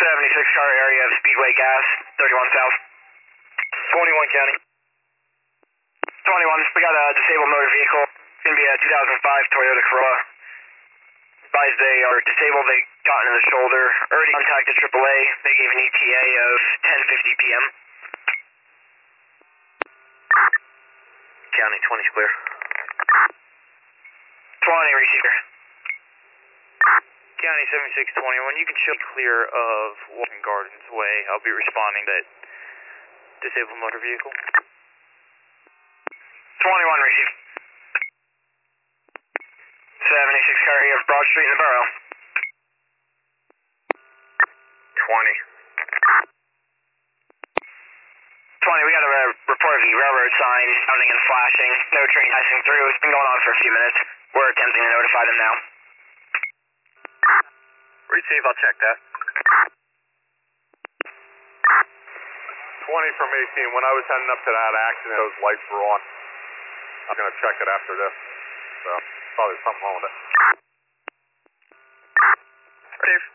76 car area of Speedway Gas, 31 South. 21 County. 21, we got a disabled motor vehicle. It's going to be a 2005 Toyota Corolla. Advised they are disabled, they got into the shoulder. Already contacted AAA, they gave an ETA of 10:50 p.m. County 20 is clear. 20, receiver. County 7621, you can show clear of Walking Gardens Way. I'll be responding to that disabled motor vehicle. 21, receive. 76 car area of Broad Street in the borough. 20. 20, we got a report of the railroad sign sounding and flashing. No train passing through. It's been going on for a few minutes. We're attempting to notify them now. Receive, I'll check that. 20 from 18, when I was heading up to that accident, those lights were on. I'm going to check it after this. So, probably something wrong with it. Steve.